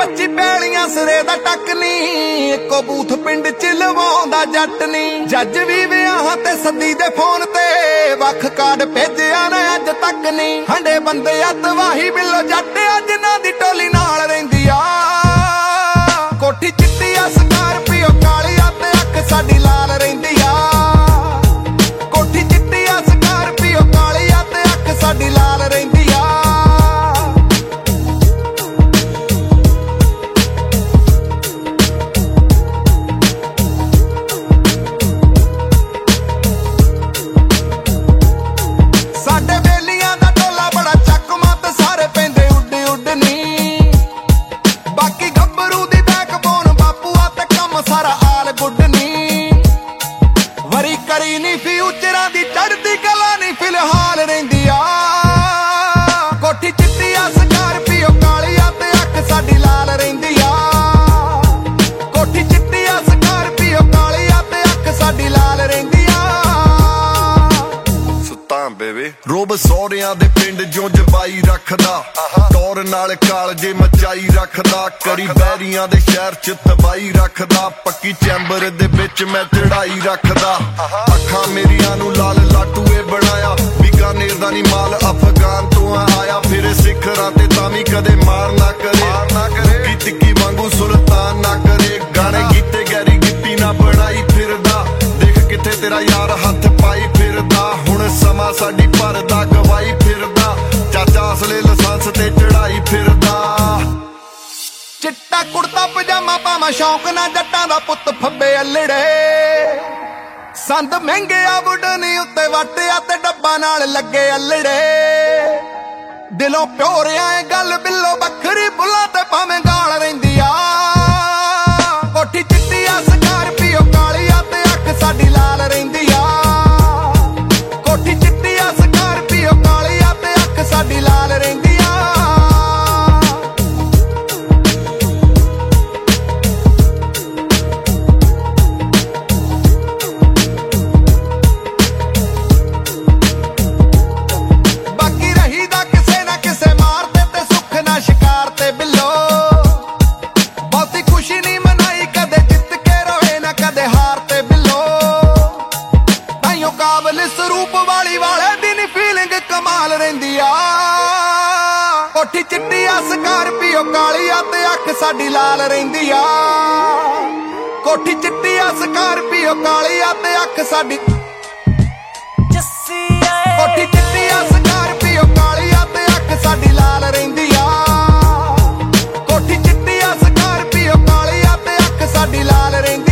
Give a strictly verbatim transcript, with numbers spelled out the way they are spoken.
ਚਾਚੀ ਪੈਲੀਆਂ ਸਿਰੇ ਦਾ ਟੱਕ ਨੀ, ਇੱਕੋ ਬੂਥ ਪਿੰਡ ਚ ਲਵਾਉਂਦਾ ਜੱਟ ਨੀ। ਜੱਜ ਵੀ ਵਿਆਹਾਂ ਤੇ ਸੱਦੀ ਦੇ ਫੋਨ ਤੇ, ਵੱਖ ਕਾਰਡ ਭੇਜਿਆ ਨਾ ਅੱਜ ਤੱਕ ਨੀ। ਹੰਡੇ ਬੰਦੇ ਆ ਤਵਾਹੀ ਬਿੱਲੋ ਜੱਟ ਆ, ਜਿਨ੍ਹਾਂ ਦੀ ਟੋਲੀ ਨਾਲ ਰਹਿੰਦੀ ਆ। ਕੋਠੀ ਚਿੱਟੀ ਆ ਸਕਾਰਪੀਓ ਕਾਲੀ ਆ, ਤੇ ਅੱਖ ਸਾਡੀ ਲਾਲ ਰਹਿੰਦੀ ਆ। ਕੋਠੀ ਚਿੱਟੀ ਆ ਸਕਾਰਪੀਓ ਕਾਲੀ ਆ, ਤੇ ਅੱਖ ਸਾਡੀ ਲਾਲ ਰਹਿੰਦੀ ਆ। ਸਾਡੇ ਬੇਲੀਆਂ ਦਾ ਟੋਲਾ ਬੜਾ ਚੱਕਮਾ, ਤੇ ਸਾਰੇ ਪੈਂਦੇ ਉੱਡ ਉੱਡ ਨੀ। ਬਾਕੀ ਗੱਭਰੂ ਦੀ ਬੈਕਬੋਨ ਬਾਪੂ ਆ, ਤੇ ਕੰਮ ਸਾਰਾ ਆਲ ਗੁੱਡ ਨੀ। ਵਰੀ ਕਰੀ ਨੀ ਫਿਊਚਰਾਂ ਦੀ ਚੜ੍ਹਦੀ ਕਲਾ ਨੀ ਫਿਲਹਾਲ ਰਹਿੰਦੀ ਆ। ਕੋਠੀ ਚਿੱਟੀ ਆ ਸਕਾਰਪੀਓ ਕਾਲੀ ਆ, ਤੇ ਅੱਖ ਸਾਡੀ ਲਾਲ ਰਹਿੰਦੀ ਆ। ਕੋਠੀ ਚਿੱਟੀ ਆ ਸਕਾਰਪੀਓ ਕਾਲੀ ਆ, ਤੇ ਅੱਖ ਸਾਡੀ ਲਾਲ ਰਹਿੰਦੀ ਆ। ਸੁੱਤਾਂ ਬੇਬੇ ਰੋਬ ਸੌਰਿਆਂ ਦੇ ਪਿੰਡ ਜੋ ਜਬਾਈ ਰੱਖਦਾ, ਟੌਰ ਨਾਲ ਕਾਲਜੇ ਮਚਾਈ ਰੱਖਦਾ। ਕਰੀ ਬੈਰੀਆਂ ਦੇ ਸ਼ਹਿਰ ਚ ਤਬਾਈ ਰੱਖਦਾ, ਪੱਕੀ ਚੈਂਬਰ ਦੇ ਵਿੱਚ ਮੈਂ ਚੜਾਈ ਰੱਖਦਾ। ਅੱਖਾਂ ਮੇਰੀਆਂ ਨੂੰ ਲਾਲ ਲਾਟੂਏ ਬਣਾਇਆ, ਬੀਕਾਨੇਰ ਦਾ ਨੀ ਮਾਲ ਅਫਗਾਨ ਤੋਂ ਆਇਆ। ਫਿਰ ਸਿਖਰਾਂ ਤੇ ਤਾਂ ਵੀ ਕਦੇ ਮਾਰ ਨਾ ਕਰੇ, ਕੀ ਟਿੱਕੀ ਵਾਂਗੂ ਸੁਲਤਾਨ ਨਾ ਕਰੇ। ਗਾਣੇ ਕੀਤੇ ਗੈਰੀ ਗਿੱਪੀ ਨਾ ਬਣਾਈ ਫਿਰਦਾ, ਦੇਖ ਕਿੱਥੇ ਤੇਰਾ ਯਾਰ ਹੱਥ ਪਾਈ ਫਿਰਦਾ। ਹੁਣ ਸਮਾਂ ਸਾਡੀ ਭਰਦਾ ਗਵਾਈ ਫਿਰਦਾ, ਚਾਚਾ ਅਸਲੇ ਲਾਇਸੈਂਸ ਤੇ ਚੜਾਈ ਫਿਰਦਾ। ਚਿੱਟਾ ਕੁੜਤਾ ਪਜਾਮਾ ਪਾਵਾਂ ਸ਼ੌਂਕ ਨਾ, ਜੱਟਾਂ ਦਾ ਪੁੱਤ ਫੱਬੇ ਅਲੜੇ। ਸੰਦ ਮਹਿੰਗੇ ਆ ਵੁਡਨੀ ਉੱਤੇ ਵਾਟਿਆ, ਤੇ ਡੱਬਾ ਨਾਲ ਲੱਗੇ ਅਲੜੇ। ਦਿਲੋਂ ਪਿਓਰਿਆ ਏ ਗੱਲ ਬਿੱਲੋ ਵੱਖਰੀ, ਬੁੱਲਾਂ ਤੇ ਭਾਵੇਂ ਗਾਲ ਰਹਿੰਦੀ ਆ। ਕੋਠੀ ਚਿੱਟੀ ਆ ਸਕਾਰਪੀਓ ਕਾਲੀ ਆ, ਤੇ ਅੱਖ ਸਾਡੀ ਲਾਲ ਰਹਿੰਦੀ ਆ। ਕੋਠੀ ਚਿੱਟੀ ਆ ਸਕਾਰਪੀਓ ਕਾਲੀ ਆ, ਤੇ ਅੱਖ ਸਾਡੀ ਲਾਲ ਰਹਿੰਦੀ ਆ। ਬਾਕੀ ਰਹੀਦਾ ਕਿਸੇ ਨਾ ਕਿਸੇ ਮਾਰ ਤੇ, ਤੇ ਸੁੱਖ ਨਾ ਸ਼ਿਕਾਰ ਤੇ ਬਿੱਲੋ। ਬਹੁਤੀ ਖੁਸ਼ੀ ਨਹੀਂ ਮਨਾਈ ਕਦੇ, ਜਿੱਤ ਕੇ ਰੋਏ ਨਾ ਕਦੇ ਹਾਰ ਤੇ ਬਿੱਲੋ। ਤਾਈਓ ਕਾਬਲ ਸਰੂਪ ਵਾਲੀ ਵਾਲੇ ਦੀ ਨੀ ਫੀਲਿੰਗ ਕਮਾਲ ਰਹਿੰਦੀ ਆ। ਕੋਠੀ ਚਿੱਟੀ ਆ ਸਕਾਰਪੀਓ ਕਾਲੀ ਆ, ਤੇ ਅੱਖ ਸਾਡੀ ਲਾਲ ਰਹਿੰਦੀ ਆ। ਕੋਠੀ ਚਿੱਟੀ ਆ ਸਕਾਰਪੀਓ ਕਾਲੀ ਆ, ਤੇ ਅੱਖ ਸਾਡੀ ਕੋਠੀ ਚਿੱਟੀ ਆ ਸਕਾਰਪੀਓ ਕਾਲੀ ਆ, ਤੇ ਅੱਖ ਸਾਡੀ ਲਾਲ ਰਹਿੰਦੀ ਆ। ਕੋਠੀ ਚਿੱਟੀ ਆ ਸਕਾਰਪੀਓ ਕਾਲੀ ਆ, ਤੇ ਅੱਖ ਸਾਡੀ ਲਾਲ ਰਹਿੰਦੀ